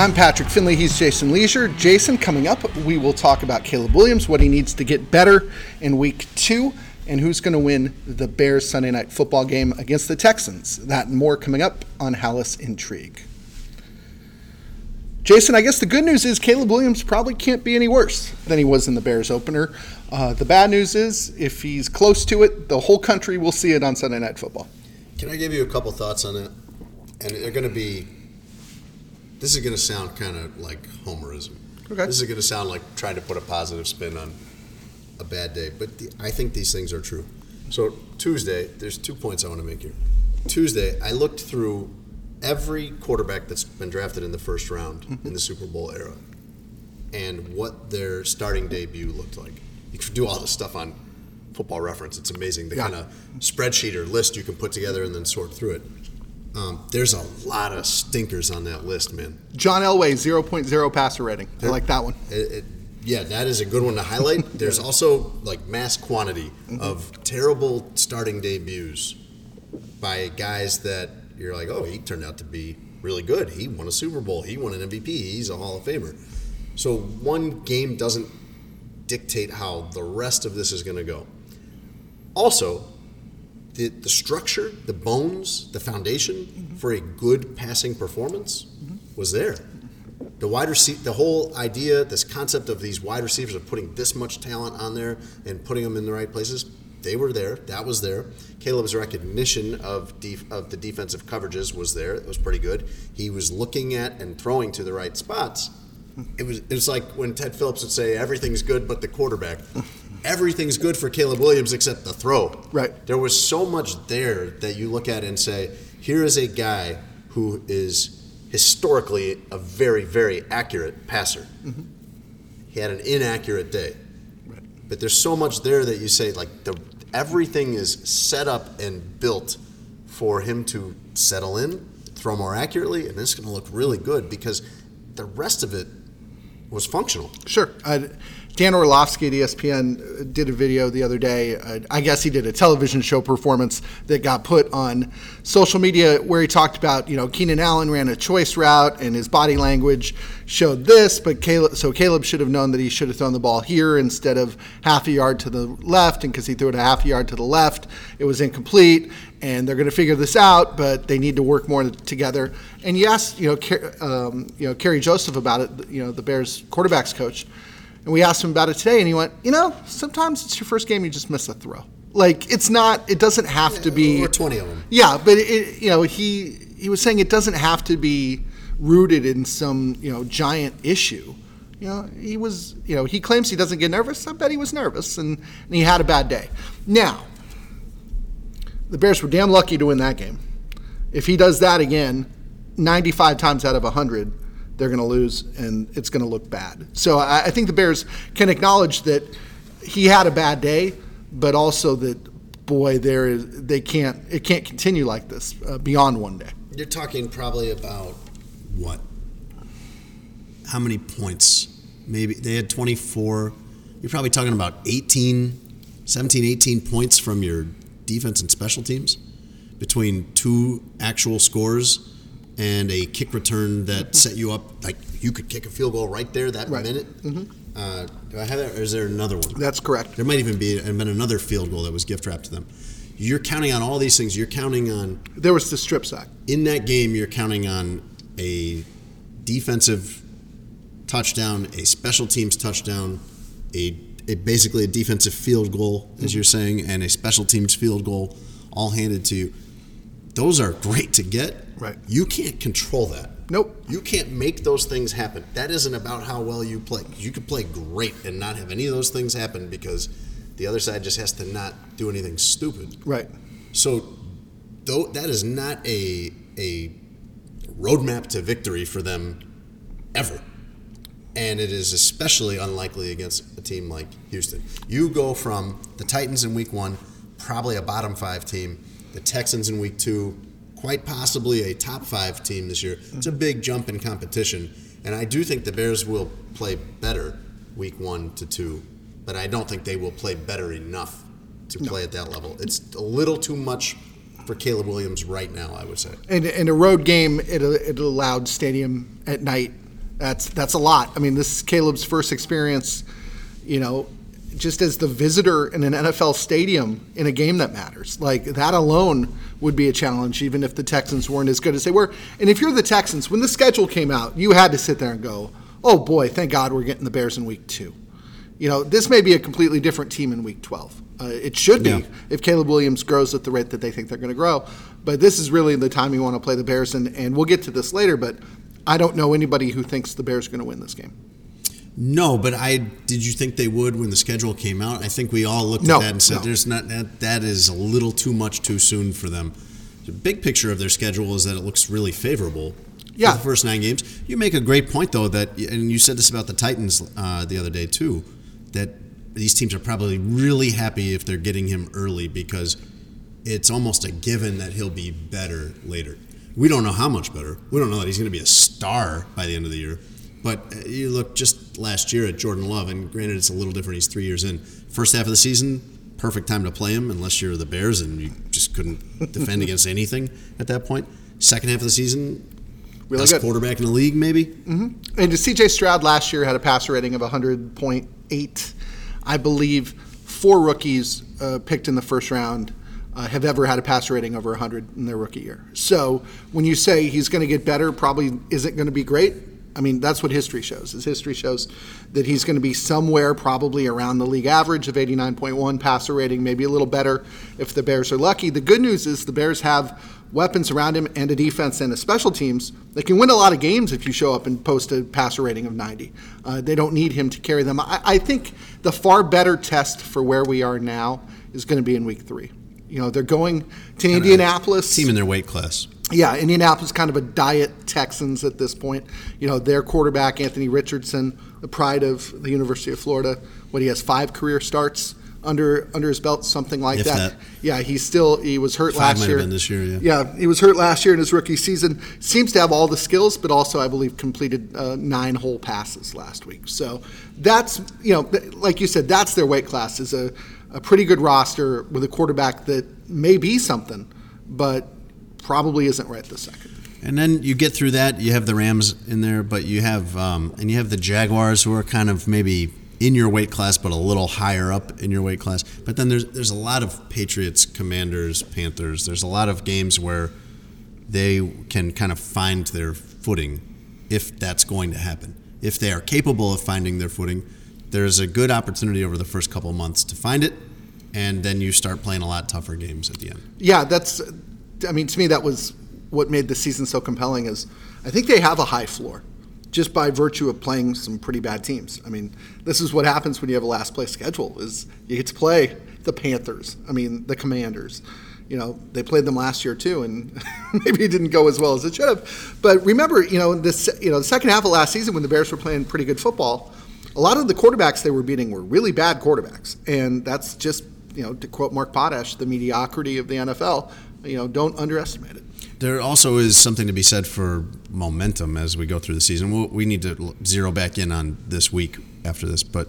I'm Patrick Finley. He's Jason Leisure. Jason, coming up, we will talk about Caleb Williams, what he needs to get better in Week 2, and who's going to win the Bears Sunday Night Football game against the Texans. That and more coming up on Halas Intrigue. Jason, I guess the good news is Caleb Williams probably can't be any worse than he was in the Bears opener. The bad news is if he's close to it, the whole country will see it on Sunday Night Football. Can I give you a couple thoughts on that? And they're going to be, this is going to sound kind of like homerism. Okay. This is going to sound like trying to put a positive spin on a bad day. But I think these things are true. So Tuesday, there's 2 points I want to make here. Tuesday, I looked through every quarterback that's been drafted in the first round in the Super Bowl era and what their starting debut looked like. You can do all this stuff on Football Reference. It's amazing, the kind of spreadsheet or list you can put together and then sort through it. There's a lot of stinkers on that list, man. John Elway, 0.0 passer rating. I like that one. Yeah, that is a good one to highlight. There's also like mass quantity of terrible starting debuts by guys that you're like, oh, he turned out to be really good. He won a Super Bowl. He won an MVP. He's a Hall of Famer. So one game doesn't dictate how the rest of this is going to go. Also, the structure, the bones, the foundation for a good passing performance was there. The whole idea, this concept of these wide receivers of putting this much talent on there and putting them in the right places, they were there. That was there. Caleb's recognition of the defensive coverages was there. It was pretty good. He was looking at and throwing to the right spots. It was like when Ted Phillips would say, everything's good but the quarterback. Everything's good for Caleb Williams except the throw. Right. There was so much there that you look at and say, here is a guy who is historically a very, very accurate passer. He had an inaccurate day. Right. But there's so much there that you say, like, everything is set up and built for him to settle in, throw more accurately, and it's going to look really good because the rest of it was functional. Sure. Dan Orlovsky at ESPN did a video the other day. I guess he did a television show performance that got put on social media where he talked about, Keenan Allen ran a choice route and his body language showed this, but Caleb should have known that he should have thrown the ball here instead of half a yard to the left, and because he threw it a half a yard to the left, it was incomplete, and they're going to figure this out, but they need to work more together. And you asked, Kerry Joseph about it, the Bears quarterbacks coach. And we asked him about it today, and he went, sometimes it's your first game, you just miss a throw. Like, it doesn't have to be. Or 20 of them. Yeah, but, he was saying it doesn't have to be rooted in some, giant issue. He claims he doesn't get nervous. I bet he was nervous, and he had a bad day. Now, the Bears were damn lucky to win that game. If he does that again, 95 times out of 100, they're going to lose, and it's going to look bad. So I think the Bears can acknowledge that he had a bad day, but also that, boy, it can't continue like this beyond one day. You're talking probably about what? How many points? Maybe they had 24. You're probably talking about 17, 18 points from your defense and special teams between two actual scores and a kick return that set you up, like you could kick a field goal right there that minute. Do I have that, or is there another one? That's correct. There might even been another field goal that was gift wrapped to them. You're counting on all these things. You're counting on... There was the strip sack. In that game, you're counting on a defensive touchdown, a special teams touchdown, basically a defensive field goal, as you're saying, and a special teams field goal all handed to you. Those are great to get. Right. You can't control that. Nope. You can't make those things happen. That isn't about how well you play. You could play great and not have any of those things happen because the other side just has to not do anything stupid. Right. So that is not a roadmap to victory for them ever. And it is especially unlikely against a team like Houston. You go from the Titans in week 1, probably a bottom 5 team, the Texans in week 2, quite possibly a top 5 team this year. It's a big jump in competition, and I do think the Bears will play better week 1 to 2, but I don't think they will play better enough to play at that level. It's a little too much for Caleb Williams right now, I would say. And a road game, it allowed stadium at night That's a lot. I mean, this is Caleb's first experience, just as the visitor in an NFL stadium in a game that matters. Like, that alone would be a challenge, even if the Texans weren't as good as they were. And if you're the Texans, when the schedule came out, you had to sit there and go, oh boy, thank God we're getting the Bears in week 2. This may be a completely different team in week 12. It should be if Caleb Williams grows at the rate that they think they're going to grow. But this is really the time you want to play the Bears, and we'll get to this later, but I don't know anybody who thinks the Bears are going to win this game. No, but did you think they would when the schedule came out? I think we all looked at that and said, "There's not that is a little too much too soon for them." The big picture of their schedule is that it looks really favorable for the first 9 games. You make a great point, though, and you said this about the Titans the other day too, that these teams are probably really happy if they're getting him early because it's almost a given that he'll be better later. We don't know how much better. We don't know that he's going to be a star by the end of the year. But you look just last year at Jordan Love, and granted it's a little different. He's 3 years in. First half of the season, perfect time to play him unless you're the Bears and you just couldn't defend against anything at that point. Second half of the season, really best good quarterback in the league maybe. Mm-hmm. And C.J. Stroud last year had a passer rating of 100.8. I believe 4 rookies picked in the first round have ever had a passer rating over 100 in their rookie year. So when you say he's going to get better, probably isn't going to be great. I mean, that's what history shows. History shows that he's going to be somewhere probably around the league average of 89.1 passer rating, maybe a little better if the Bears are lucky. The good news is the Bears have weapons around him and a defense and a special teams that can win a lot of games if you show up and post a passer rating of 90. They don't need him to carry them. I think the far better test for where we are now is going to be in week 3. They're going to Indianapolis. Team in their weight class. Yeah, Indianapolis kind of a diet Texans at this point. Their quarterback, Anthony Richardson, the pride of the University of Florida, he has 5 career starts under his belt, something like that. Yeah, he was hurt last year. 5 might have been this year, yeah, he was hurt last year in his rookie season. Seems to have all the skills, but also, I believe, completed 9 whole passes last week. So that's, like you said, that's their weight class, is a pretty good roster with a quarterback that may be something, but probably isn't right this second. And then you get through that, you have the Rams in there, but you have the Jaguars, who are kind of maybe in your weight class, but a little higher up in your weight class. But then there's a lot of Patriots, Commanders, Panthers. There's a lot of games where they can kind of find their footing, if that's going to happen. If they are capable of finding their footing, there's a good opportunity over the first couple of months to find it, and then you start playing a lot tougher games at the end. Yeah, to me, that was what made the season so compelling. Is I think they have a high floor just by virtue of playing some pretty bad teams. I mean, this is what happens when you have a last place schedule, is you get to play the Panthers, the Commanders. They played them last year too, and maybe it didn't go as well as it should have. But remember, the second half of last season when the Bears were playing pretty good football, a lot of the quarterbacks they were beating were really bad quarterbacks. And that's just, to quote Mark Potash, the mediocrity of the NFL. Don't underestimate it. There also is something to be said for momentum as we go through the season. We need to zero back in on this week after this, but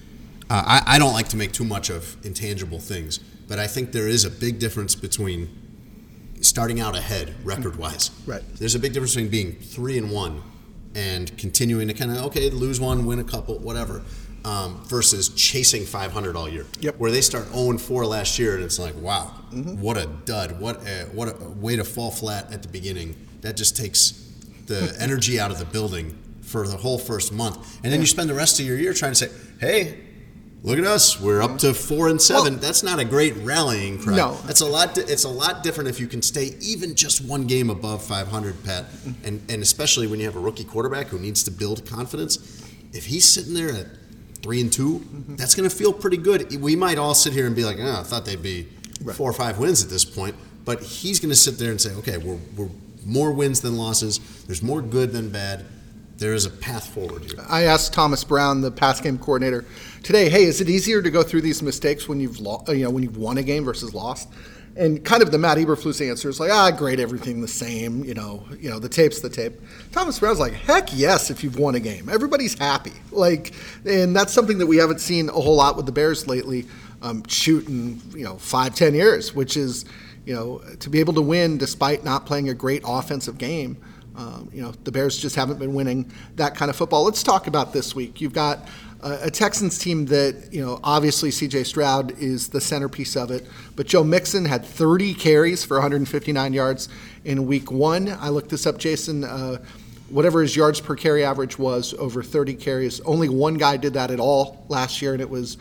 I don't like to make too much of intangible things, but I think there is a big difference between starting out ahead record-wise. Right. There's a big difference between being 3-1 and continuing to kind of, lose one, win a couple, whatever, versus chasing 500 all year. Yep. Where they start 0-4 last year, and it's like, wow, what a dud. What a way to fall flat at the beginning. That just takes the energy out of the building for the whole first month. And then you spend the rest of your year trying to say, hey, look at us, we're up to 4-7. Well, that's not a great rallying cry. No. It's a lot different if you can stay even just one game above 500, Pat. And especially when you have a rookie quarterback who needs to build confidence. If he's sitting there at 3-2, that's going to feel pretty good. We might all sit here and be like, I thought they'd be 4 or 5 wins at this point. But he's going to sit there and say, okay, we're more wins than losses. There's more good than bad. There is a path forward here. I asked Thomas Brown, the pass game coordinator, today, hey, is it easier to go through these mistakes when you've when you've won a game versus lost? And kind of the Matt Eberflus answer is like, grade everything the same, the tape's the tape. Thomas Brown's like, heck yes, if you've won a game. Everybody's happy. And that's something that we haven't seen a whole lot with the Bears lately, shooting, 5-10 years, which is, to be able to win despite not playing a great offensive game. The Bears just haven't been winning that kind of football. Let's talk about this week. You've got a Texans team that, obviously C.J. Stroud is the centerpiece of it, but Joe Mixon had 30 carries for 159 yards in week 1. I looked this up, Jason. Whatever his yards per carry average was over 30 carries, only one guy did that at all last year, and it was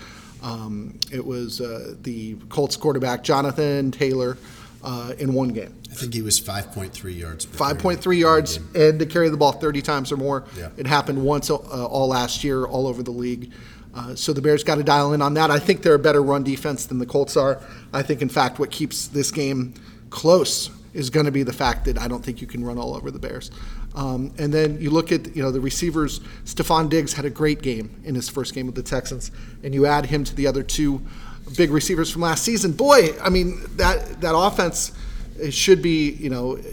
the Colts quarterback Jonathan Taylor in one game. I think he was 5.3 yards. 5.3 yards, and to carry the ball 30 times or more. Yeah. It happened once all last year, all over the league. So the Bears got to dial in on that. I think they're a better run defense than the Colts are. I think, in fact, what keeps this game close is going to be the fact that I don't think you can run all over the Bears. And then you look at the receivers. Stephon Diggs had a great game in his first game with the Texans, and you add him to the other two big receivers from last season. Boy, I mean that offense. It should be,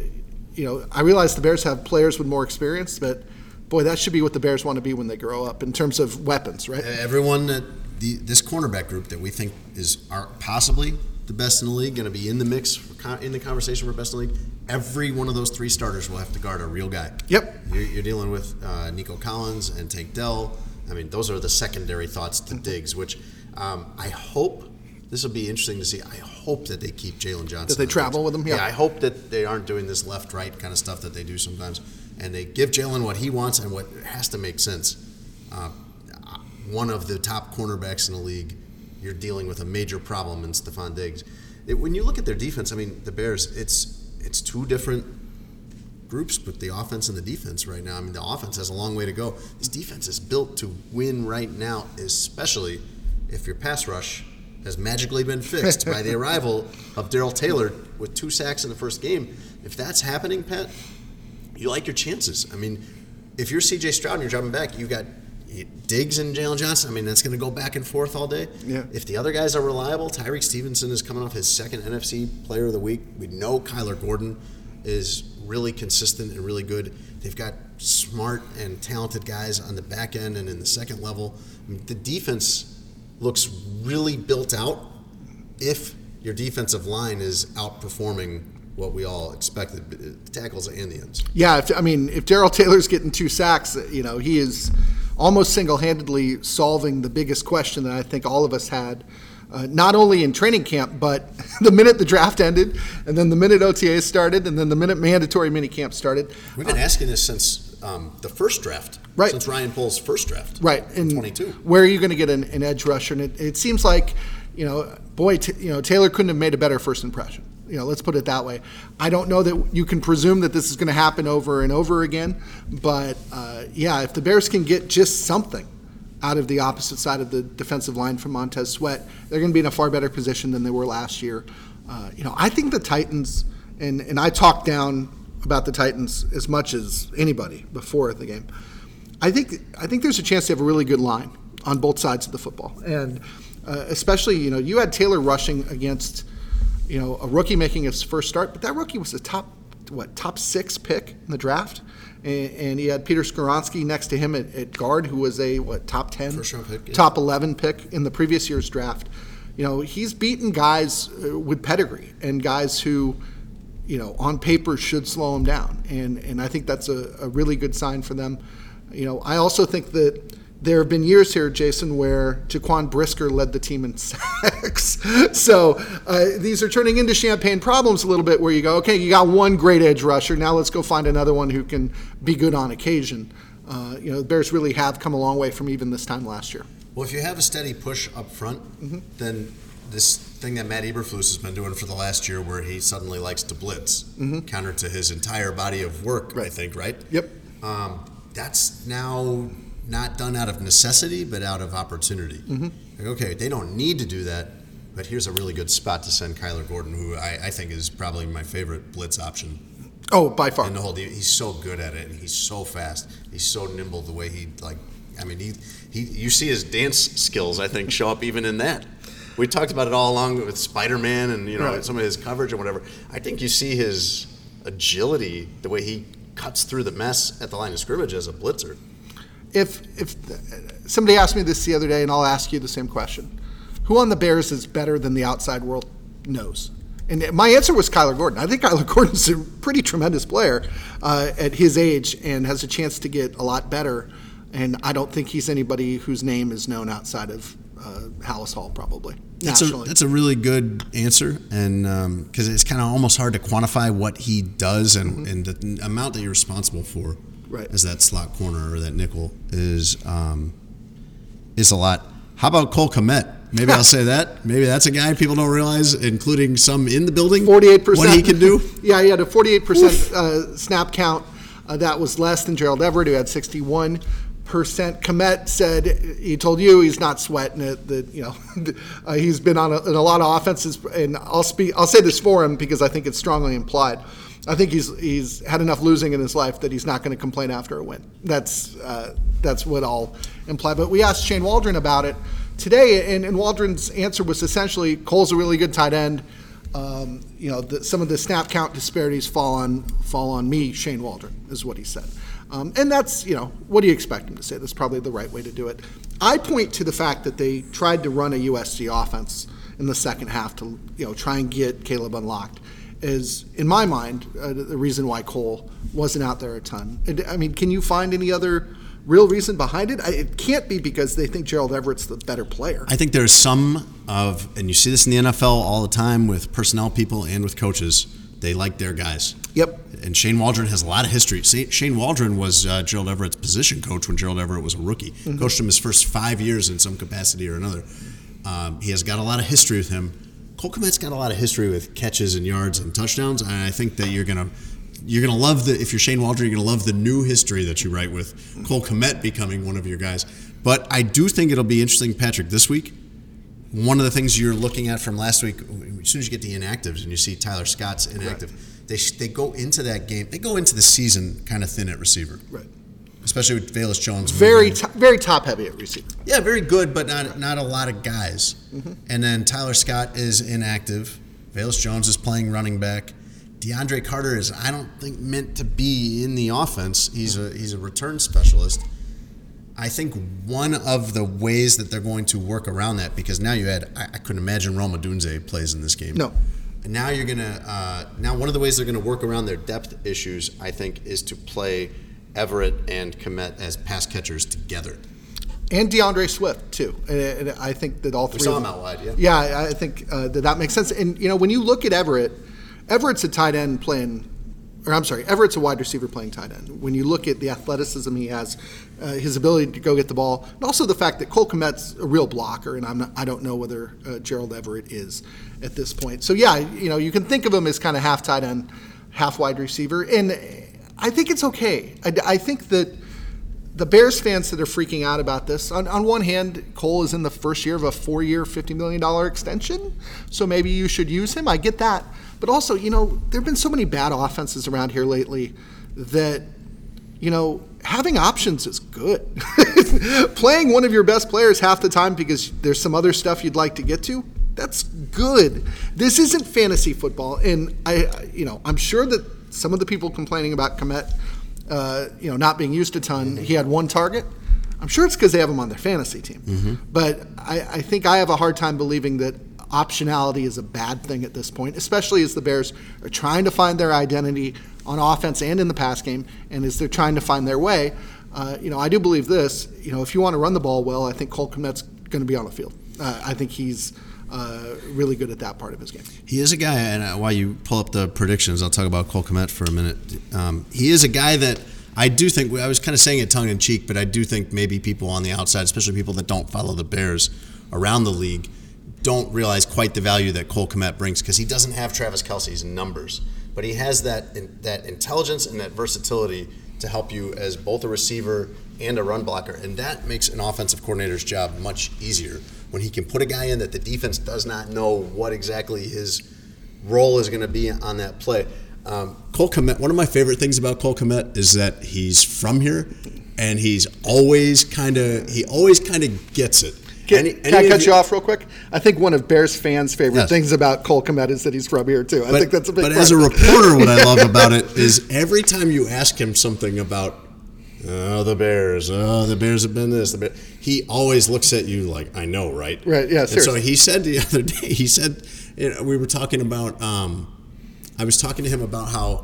I realize the Bears have players with more experience, but boy, that should be what the Bears want to be when they grow up in terms of weapons, right? Everyone this cornerback group that we think are possibly the best in the league, going to be in the mix, in the conversation for best in the league. Every one of those 3 starters will have to guard a real guy. Yep. You're dealing with Nico Collins and Tank Dell. I mean, those are the secondary thoughts to Diggs, which I hope. This will be interesting to see. I hope that they keep Jalen Johnson. That they travel with him? Yeah, I hope that they aren't doing this left-right kind of stuff that they do sometimes. And they give Jalen what he wants and what has to make sense. One of the top cornerbacks in the league, you're dealing with a major problem in Stephon Diggs. When you look at their defense, I mean, the Bears, it's 2 different groups, but the offense and the defense right now. I mean, the offense has a long way to go. This defense is built to win right now, especially if your pass rush has magically been fixed by the arrival of Darrell Taylor with 2 sacks in the first game. If that's happening, Pat, you like your chances. I mean, if you're C.J. Stroud and you're dropping back, you've got Diggs and Jalen Johnson. I mean, that's going to go back and forth all day. Yeah. If the other guys are reliable, Tyreek Stevenson is coming off his 2nd NFC Player of the Week. We know Kyler Gordon is really consistent and really good. They've got smart and talented guys on the back end and in the second level. I mean, the defense looks really built out if your defensive line is outperforming what we all expected, the tackles and the ends. Yeah, if Darrell Taylor's getting 2 sacks, he is almost single-handedly solving the biggest question that I think all of us had, not only in training camp, but the minute the draft ended, and then the minute OTAs started, and then the minute mandatory minicamp started. We've been asking this since the first draft. Right. Since Ryan Poles' first draft. Right. In 22. Where are you going to get an edge rusher? And it seems like, Taylor couldn't have made a better first impression. Let's put it that way. I don't know that you can presume that this is going to happen over and over again. But, if the Bears can get just something out of the opposite side of the defensive line from Montez Sweat, they're going to be in a far better position than they were last year. I think the Titans, and I talked down about the Titans as much as anybody before the game. I think there's a chance they have a really good line on both sides of the football, and especially you had Taylor rushing against a rookie making his first start, but that rookie was a top 6 pick in the draft, and he had Peter Skoronski next to him at guard, who was a top 10, first-round pick, yeah. Top 11 pick in the previous year's draft. He's beaten guys with pedigree and guys who on paper should slow him down, and I think that's a really good sign for them. I also think that there have been years here, Jason, where Jaquan Brisker led the team in sacks. So these are turning into champagne problems a little bit, where you go, okay, you got one great edge rusher, now let's go find another one who can be good on occasion. The Bears really have come a long way from even this time last year. Well, if you have a steady push up front, then this thing that Matt Eberflus has been doing for the last year, where he suddenly likes to blitz, counter to his entire body of work, right. I think, right? Yep. That's now not done out of necessity, but out of opportunity. Okay, they don't need to do that, but here's a really good spot to send Kyler Gordon, who I think is probably my favorite blitz option. Oh, by far. In the whole deal. He's so good at it, and he's so fast. He's so nimble the way you see his dance skills, I think, show up even in that. We talked about it all along with Spider-Man and right. Some of his coverage and whatever. I think you see his agility, the way he cuts through the mess at the line of scrimmage as a blitzer. If somebody asked me this the other day, and I'll ask you the same question, who on the Bears is better than the outside world knows? And my answer was Kyler Gordon. I think Kyler Gordon's a pretty tremendous player at his age and has a chance to get a lot better. And I don't think he's anybody whose name is known outside of Hallis Hall, probably. That's a really good answer, and because it's kind of almost hard to quantify what he does and the amount that you're responsible for as that slot corner or that nickel is a lot. How about Cole Kmet? Maybe I'll say that. Maybe that's a guy people don't realize, including some in the building. 48%. What he can do. Yeah, he had a 48% snap count. That was less than Gerald Everett, who had 61%. Kmet said he told you he's not sweating it. That he's been on in a lot of offenses, and I'll say this for him because I think it's strongly implied. I think he's had enough losing in his life that he's not going to complain after a win. That's what I'll imply. But we asked Shane Waldron about it today, and Waldron's answer was essentially Cole's a really good tight end. Some of the snap count disparities fall on me, Shane Waldron, is what he said. And that's, what do you expect him to say? That's probably the right way to do it. I point to the fact that they tried to run a USC offense in the second half to, try and get Caleb unlocked is, in my mind, the reason why Cole wasn't out there a ton. I mean, can you find any other real reason behind it? It can't be because they think Gerald Everett's the better player. I think there's and you see this in the NFL all the time with personnel people and with coaches, they like their guys. Yep. And Shane Waldron has a lot of history. Shane Waldron was Gerald Everett's position coach when Gerald Everett was a rookie. Mm-hmm. Coached him his first 5 years in some capacity or another. He has got a lot of history with him. Cole Kmet's got a lot of history with catches and yards and touchdowns, and I think that you're gonna love if you're Shane Waldron, you're gonna love the new history that you write with Cole Kmet becoming one of your guys. But I do think it'll be interesting, Patrick, this week. One of the things you're looking at from last week, as soon as you get the inactives and you see Tyler Scott's inactive, they go into that game. They go into the season kind of thin at receiver, right? Especially with Velus Jones. Very top heavy at receiver. Yeah, very good, but not a lot of guys. Mm-hmm. And then Tyler Scott is inactive. Velus Jones is playing running back. DeAndre Carter is, I don't think, meant to be in the offense. He's a return specialist. I think one of the ways that they're going to work around that, because now I couldn't imagine Rome Odunze plays in this game. No. And now now one of the ways they're going to work around their depth issues, I think, is to play Everett and Kmet as pass catchers together. And DeAndre Swift, too. And I think that all three. We saw him out wide, yeah. Yeah, I think that makes sense. And, when you look at Everett's a tight end Everett's a wide receiver playing tight end. When you look at the athleticism he has, his ability to go get the ball, and also the fact that Cole Kmet's a real blocker, and I don't know whether Gerald Everett is at this point. So yeah, you can think of him as kind of half tight end, half wide receiver, and I think it's okay. I think that the Bears fans that are freaking out about this, on one hand, Cole is in the first year of a 4-year, $50 million extension, so maybe you should use him. I get that. But also, there have been so many bad offenses around here lately that, having options is good. Playing one of your best players half the time because there's some other stuff you'd like to get to, that's good. This isn't fantasy football. And I'm sure that some of the people complaining about Kmet, not being used a ton, he had one target. I'm sure it's because they have him on their fantasy team. Mm-hmm. But I think I have a hard time believing that optionality is a bad thing at this point, especially as the Bears are trying to find their identity on offense and in the pass game, and as they're trying to find their way. I do believe this. If you want to run the ball well, I think Cole Kmet's going to be on the field. I think he's really good at that part of his game. He is a guy, and while you pull up the predictions, I'll talk about Cole Kmet for a minute. He is a guy that I do think, I was kind of saying it tongue-in-cheek, but I do think maybe people on the outside, especially people that don't follow the Bears around the league, don't realize quite the value that Cole Kmet brings, because he doesn't have Travis Kelce's numbers, but he has that intelligence and that versatility to help you as both a receiver and a run blocker, and that makes an offensive coordinator's job much easier when he can put a guy in that the defense does not know what exactly his role is going to be on that play. Cole Kmet, one of my favorite things about Cole Kmet is that he's from here, and he always kind of gets it. Can I cut you off real quick? I think one of Bears fans' favorite things about Cole Kmet is that he's from here, too. I think that's a big part. But as a reporter, what I love about it is every time you ask him something about, the Bears have been this, he always looks at you like, I know, right? Right, yeah, seriously. And so he said the other day, We were talking about. I was talking to him about how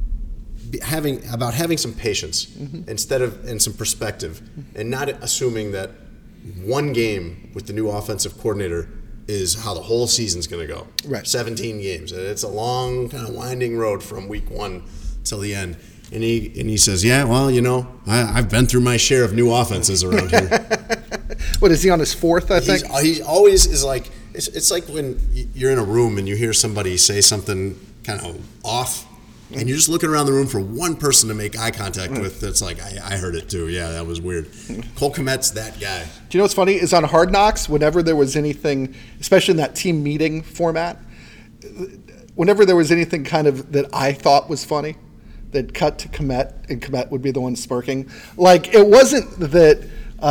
having some patience and some perspective, and not assuming that one game with the new offensive coordinator is how the whole season's going to go. Right. 17 games. It's a long, kind of winding road from week 1 till the end. And he says, yeah, well, I've been through my share of new offenses around here. What, is he on his 4th, I think? He always is like, it's like when you're in a room and you hear somebody say something kind of off, and you're just looking around the room for one person to make eye contact with. That's like, I heard it too. Yeah, that was weird. Cole Kmet's that guy. Do you know what's funny? Is on Hard Knocks, whenever there was anything, especially in that team meeting format, whenever there was anything kind of that I thought was funny, they'd cut to Kmet, and Kmet would be the one smirking. Like, it wasn't that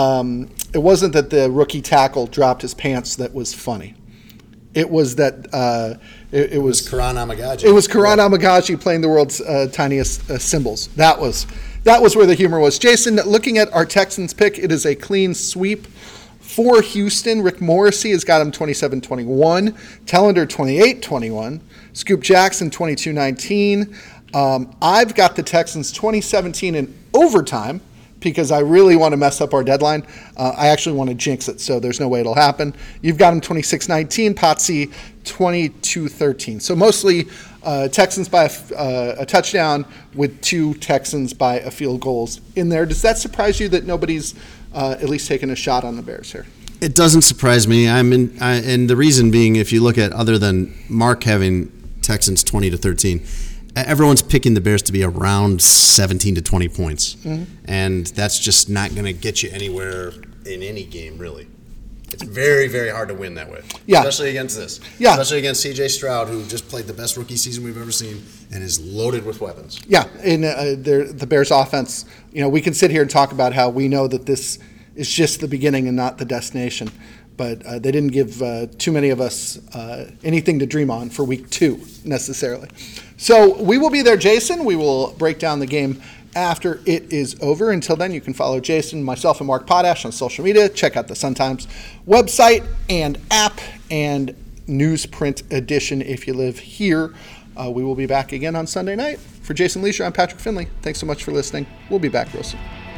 the rookie tackle dropped his pants that was funny. It was that it was Karan Amagaji. It was Karan Amagaji playing the world's tiniest cymbals. That was where the humor was. Jason, looking at our Texans pick, it is a clean sweep for Houston. Rick Morrissey has got him 27-21, Tellender 28-21, Scoop Jackson 22-19. I've got the Texans 2017 in overtime, because I really want to mess up our deadline. I actually want to jinx it, so there's no way it'll happen. You've got them 26-19, Potsy 22-13. So mostly Texans by a touchdown with 2 Texans by a field goals in there. Does that surprise you that nobody's at least taken a shot on the Bears here? It doesn't surprise me. And the reason being, if you look at other than Mark having Texans 20-13, everyone's picking the Bears to be around 17 to 20 points. And that's just not going to get you anywhere in any game, really. It's very, very hard to win that way. Yeah. Especially against this. Yeah. Especially against C.J. Stroud, who just played the best rookie season we've ever seen and is loaded with weapons. Yeah, and the Bears offense, we can sit here and talk about how we know that this is just the beginning and not the destination. But they didn't give too many of us anything to dream on for week 2 necessarily. So we will be there, Jason. We will break down the game after it is over. Until then, you can follow Jason, myself, and Mark Potash on social media. Check out the Sun-Times website and app and newsprint edition if you live here. We will be back again on Sunday night. For Jason Leisure, I'm Patrick Finley. Thanks so much for listening. We'll be back real soon.